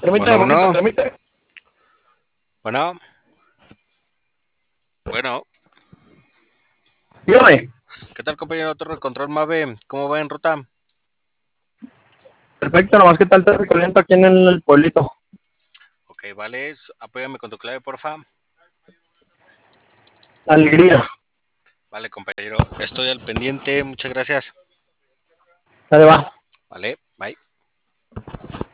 Permítame Bueno, un momento, bueno, permítame. bueno, bueno. Dígame. ¿Qué tal, compañero Torre de Control Mave? ¿Cómo va en ruta? Perfecto, nomás que tal tráfico lento aquí en el pueblito. Ok, vale, apóyame con tu clave, porfa. Alegría. Vale, compañero, estoy al pendiente, muchas gracias. Dale, va. Vale, bye.